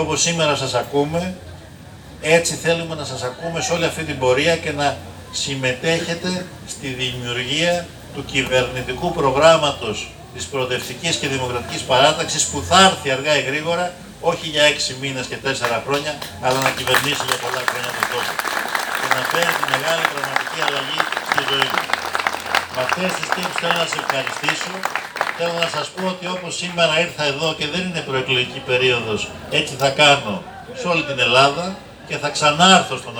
Όπως σήμερα σας ακούμε, έτσι θέλουμε να σας ακούμε σε όλη αυτή την πορεία και να συμμετέχετε στη δημιουργία του κυβερνητικού προγράμματος της Προοδευτικής και Δημοκρατικής Παράταξης που θα έρθει αργά ή γρήγορα, όχι για 6 μήνες και 4 χρόνια, αλλά να κυβερνήσει για πολλά χρόνια τον τόπο και να φέρει τη μεγάλη πραγματική αλλαγή στη ζωή μας. Με αυτές τις σκέψεις θέλω να σας ευχαριστήσω. Θέλω να σας πω ότι όπως σήμερα ήρθα εδώ και δεν είναι προεκλογική περίοδος, έτσι θα κάνω σε όλη την Ελλάδα και θα ξανάρθω στον